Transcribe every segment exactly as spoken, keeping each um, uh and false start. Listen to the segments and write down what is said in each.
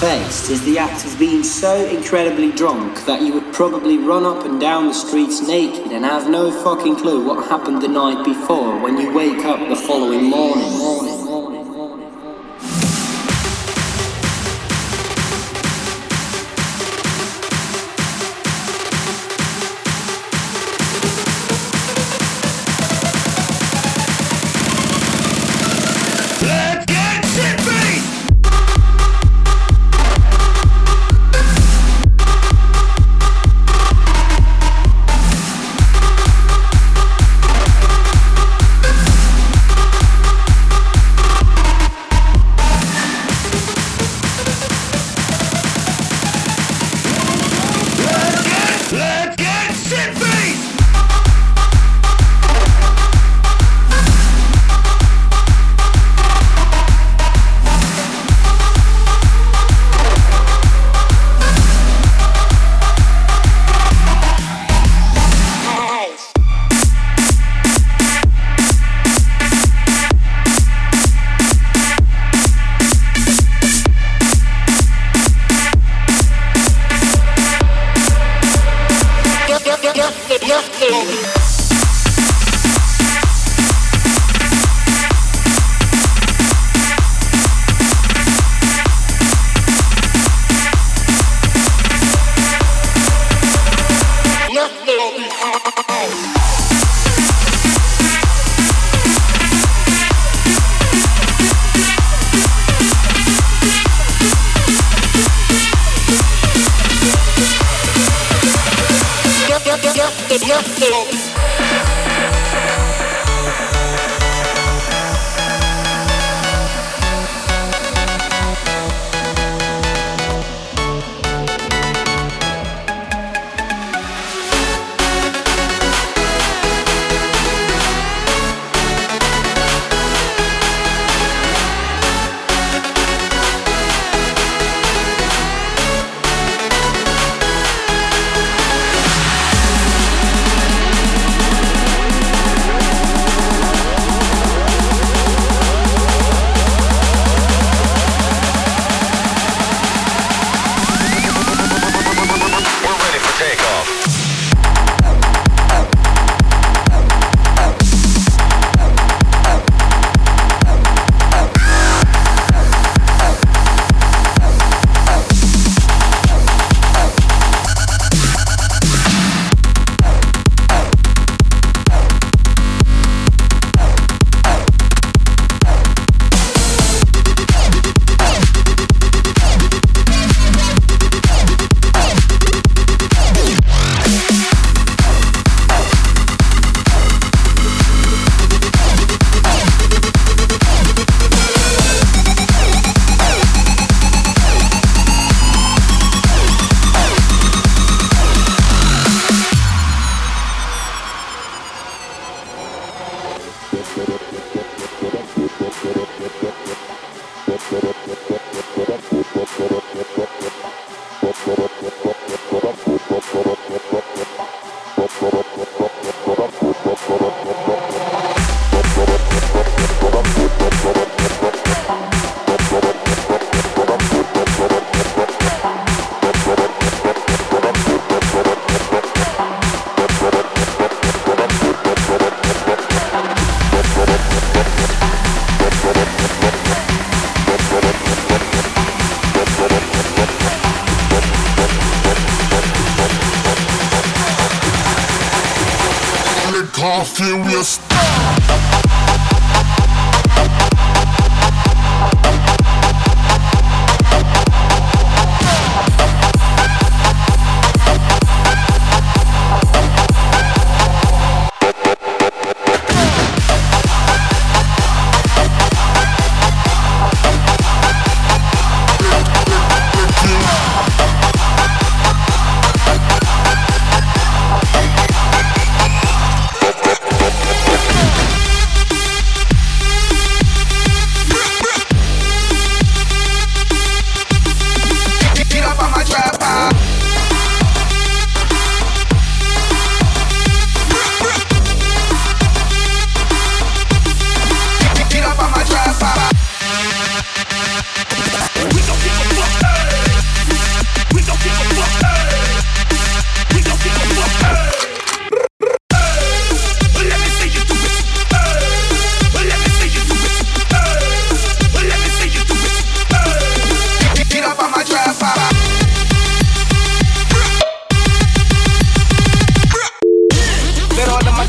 faced is the act of being so incredibly drunk that you would probably run up and down the streets naked and have no fucking clue what happened the night before when you wake up the following morning. morning. Furious.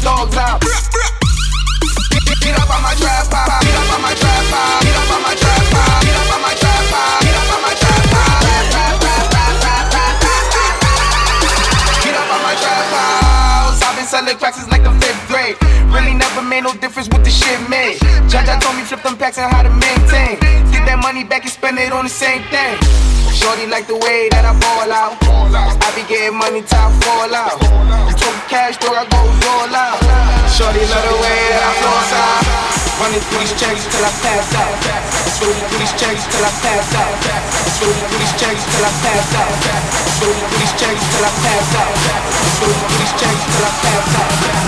dogs out. Get up on my trap pop, get up on my trap pop, get up on my trap pop, get up on my trap pop, get up on my trap pop, get up on my trap house. I've been selling cracks since like the fifth grade. Really never made no difference what the shit made. Jaja told me flip them packs and how to maintain. Get that money back and spend it on the same thing. Shorty like the way that I ball out. I be getting money till I fall out. Talk cash, though I go all out. Shorty love the way that I floss out. Running through these checks till I pass out. Slowly through these checks till I pass out. Slowly through these checks till I pass out. Slowly through these checks till I pass out. Slowly through these checks till I pass out.